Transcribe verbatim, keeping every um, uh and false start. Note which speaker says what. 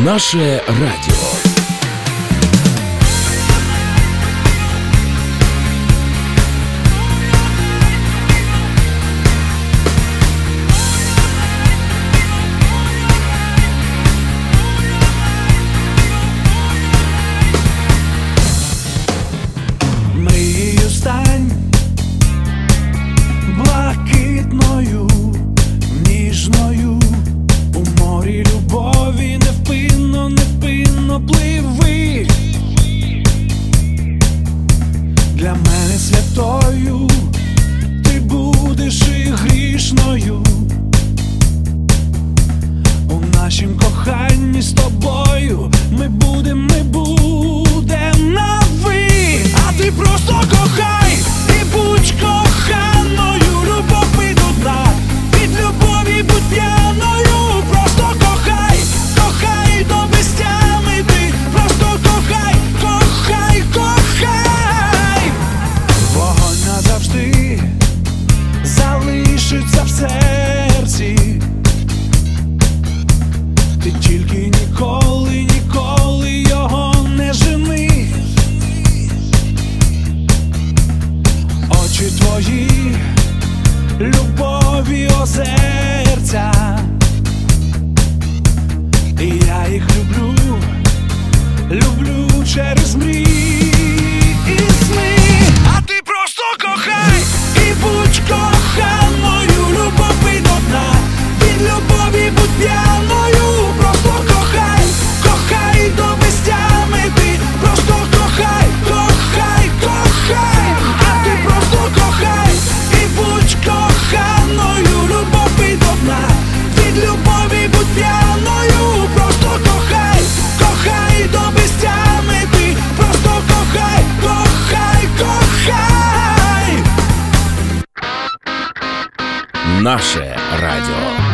Speaker 1: Наше радіо.
Speaker 2: Мрією стань блакитною, ніжною, у морі любові невпинно, невпинно пливи. Для мене святою ти будеш і грішною. У нашім коханні з тобою ми будем, ми будем на ви. А ти просто кохай і будь коханою. Любов і до дна, від любові будь п'яною. Просто кохай, кохай до безтями ти. Просто кохай, кохай, кохай. Вогонь назавжди залишиться в серці. Ти тільки ніколи, ніколи його не жени. Очі твої, любові озерця, і я їх люблю, люблю через мрії і сни. А ти просто кохай і будь коханою. Любов і до дна, від любові будь п'яною. Просто кохай, кохай до безтями ти. Просто кохай, кохай, кохай. А ти просто кохай і будь коханою. Любов і до дна, від любові будь п'яною. Просто кохай, кохай до безтями ти. Просто кохай, кохай, кохай.
Speaker 1: Наше радіо.